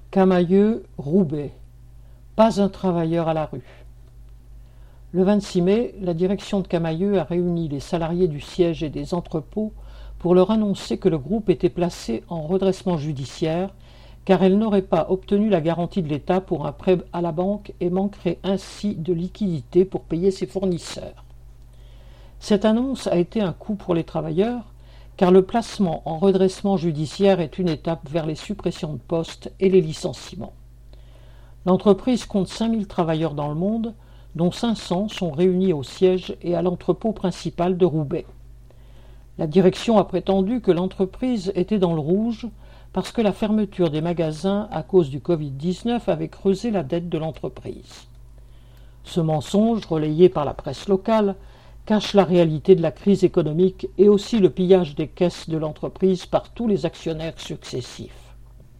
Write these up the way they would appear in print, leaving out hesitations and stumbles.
Camaïeu, Roubaix. Pas un travailleur à la rue. Le 26 mai, la direction de Camaïeu a réuni les salariés du siège et des entrepôts pour leur annoncer que le groupe était placé en redressement judiciaire car elle n'aurait pas obtenu la garantie de l'État pour un prêt à la banque et manquerait ainsi de liquidité pour payer ses fournisseurs. Cette annonce a été un coup pour les travailleurs car le placement en redressement judiciaire est une étape vers les suppressions de postes et les licenciements. L'entreprise compte 5000 travailleurs dans le monde, dont 500 sont réunis au siège et à l'entrepôt principal de Roubaix. La direction a prétendu que l'entreprise était dans le rouge parce que la fermeture des magasins à cause du Covid-19 avait creusé la dette de l'entreprise. Ce mensonge, relayé par la presse locale, cache la réalité de la crise économique et aussi le pillage des caisses de l'entreprise par tous les actionnaires successifs.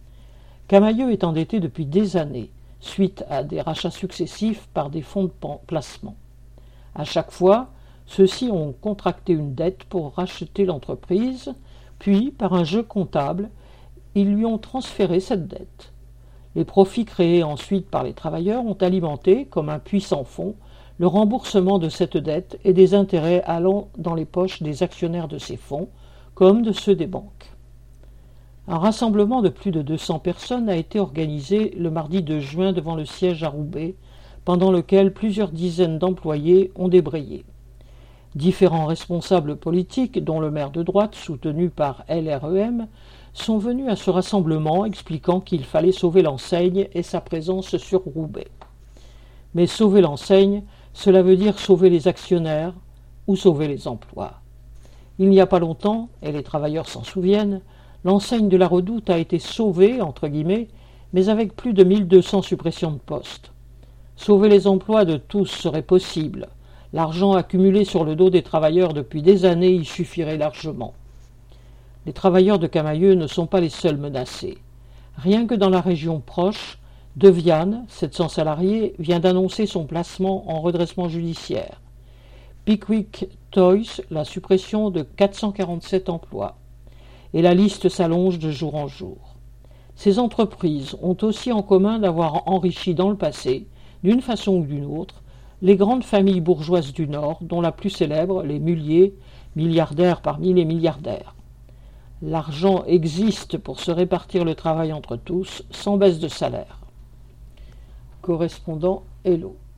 Camaïeu est endetté depuis des années, suite à des rachats successifs par des fonds de placement. À chaque fois, ceux-ci ont contracté une dette pour racheter l'entreprise, puis, par un jeu comptable, ils lui ont transféré cette dette. Les profits créés ensuite par les travailleurs ont alimenté, comme un puits sans fond, le remboursement de cette dette et des intérêts allant dans les poches des actionnaires de ces fonds, comme de ceux des banques. Un rassemblement de plus de 200 personnes a été organisé le mardi 2 juin devant le siège à Roubaix, pendant lequel plusieurs dizaines d'employés ont débrayé. Différents responsables politiques, dont le maire de droite, soutenu par LREM, sont venus à ce rassemblement expliquant qu'il fallait sauver l'enseigne et sa présence sur Roubaix. Mais sauver l'enseigne, cela veut dire sauver les actionnaires ou sauver les emplois. Il n'y a pas longtemps, et les travailleurs s'en souviennent, l'enseigne de la Redoute a été sauvée, entre guillemets, mais avec plus de 1200 suppressions de postes. Sauver les emplois de tous serait possible. L'argent accumulé sur le dos des travailleurs depuis des années y suffirait largement. Les travailleurs de Camaïeu ne sont pas les seuls menacés. Rien que dans la région proche, Deviane, 700 salariés, vient d'annoncer son placement en redressement judiciaire. Pickwick Toys, la suppression de 447 emplois. Et la liste s'allonge de jour en jour. Ces entreprises ont aussi en commun d'avoir enrichi dans le passé, d'une façon ou d'une autre, les grandes familles bourgeoises du Nord, dont la plus célèbre, les Mullier, milliardaires parmi les milliardaires. L'argent existe pour se répartir le travail entre tous, sans baisse de salaire. Correspondant Hello.